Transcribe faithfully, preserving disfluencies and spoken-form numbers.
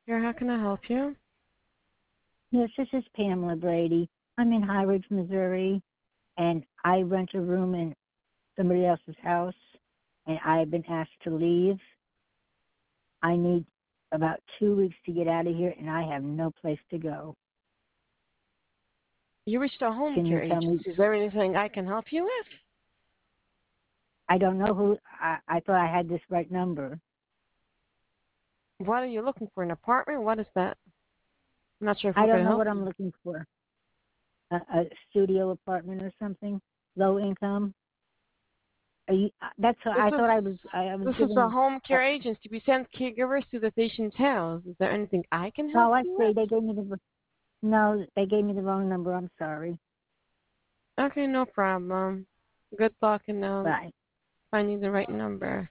Here, how can I help you? Yes, this is Pamela Brady. I'm in High Ridge, Missouri, and I rent a room in somebody else's house, and I've been asked to leave. I need about two weeks to get out of here, and I have no place to go. You reached a home Can you care tell me? agency. Is there anything I can help you with? I don't know who. I, I thought I had this right number. What are you looking for? An apartment? What is that? I'm not sure if I we're going don't to know help what I'm you. looking for. A, a studio apartment or something, low income. Are you? uh, That's. This I is thought I was. I, I was this is a given. home Uh, care agency. We send caregivers to the patient's house. Is there anything I can help oh, I you see. with? They gave me the. No, they gave me the wrong number. I'm sorry. Okay, no problem. Good luck in um, Bye. finding the right number.